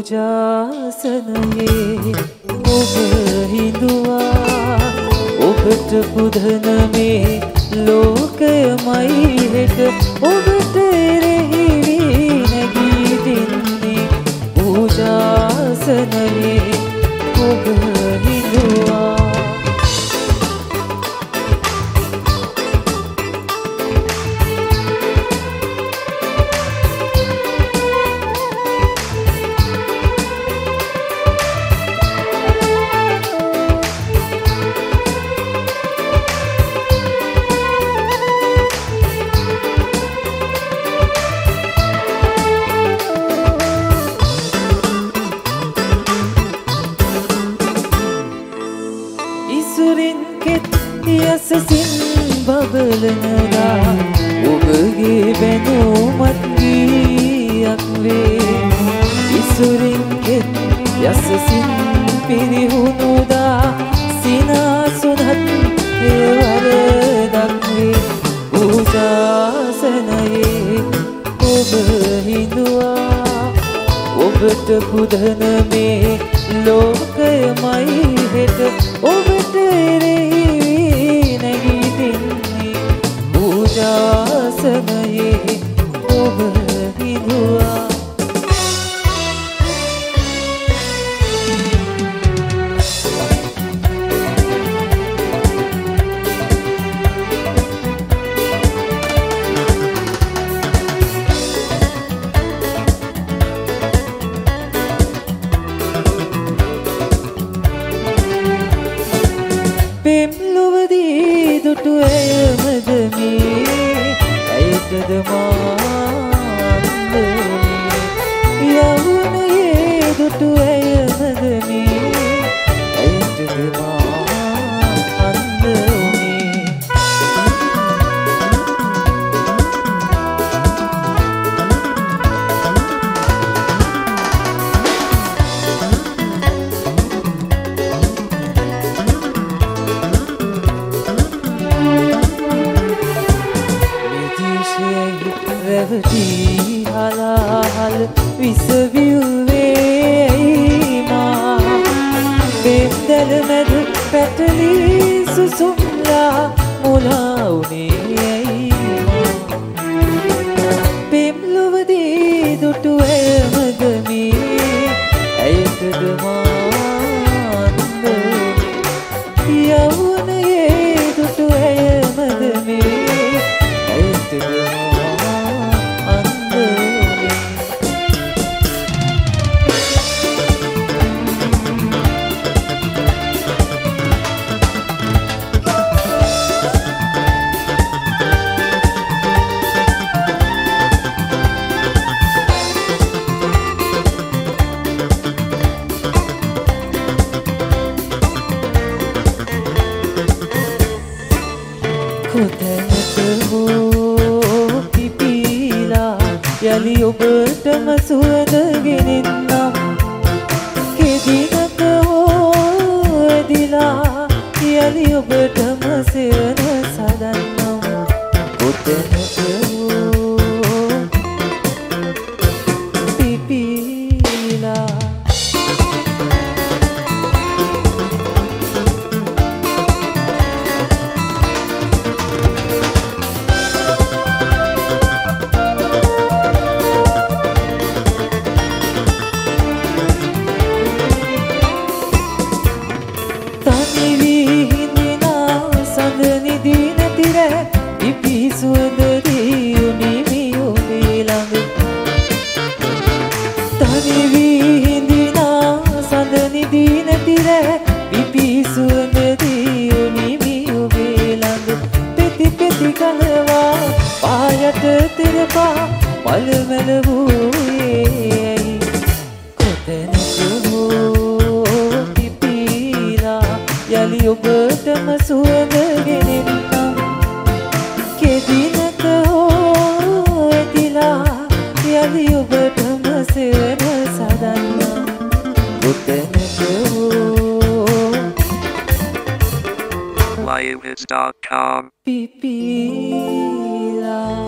පූජාසනයේ ඔබ හිඳුවා ඔබට පුදන මේ ලෝකයමයි හෙට ඔබට එරෙහි නැගී දෙන්නේ පූජාසනයේ ඔබ හිඳුවා යසසින් බබලනදා ඔබගේ බැනුමත් ගීයක් වේ ඉසුරින්ගෙත් යසසින් පිරිහුණුදා සිනාසුනත් වරදක් වේ පූජාසනයේ ඔබ හිඳුවා ඔබට පුදන මේ ලෝකයමයි හෙට ඔබට එරෙහි පූජාසනයේ ඔබ හිඳුවා පෙම්ලොවදී දුටු ඇයමද මේ ඇයටද මාන්දනේ යවුනයේ දුටු ඇයමද මේ ඇයටද මාන්දනේ රැවටී හලාහල විසවිව්වේ මා පෙම්දැල මැද පැටලී සුසුම්ලා මුලා වුණේ ඇයි මා පෙම්ලොවදී දුටු ඇයමද මේ ඇයටද මාන්දනේ යවුනයේ දුටු ඇයමද මේ ඇයටද කොතැනක හෝ පිපිලා යලි ඔබටම සුවඳ ගෙනෙන්නම් කෙදිනක හෝ ඇදිලා යලි ඔබටම සෙවන සදන්නම් කොතැනක හෝ පිපිලා පායට තිරපා පල්මැල වූයේ කොතැනක හෝ පිපිලා යලි ඔබටම සුවඳ ගෙනෙන්නම් කෙදිනක හෝ ඇතිලා යලි ඔබටම සෙවන සදන්නම් කොතැනක හෝ Liveits.com pipila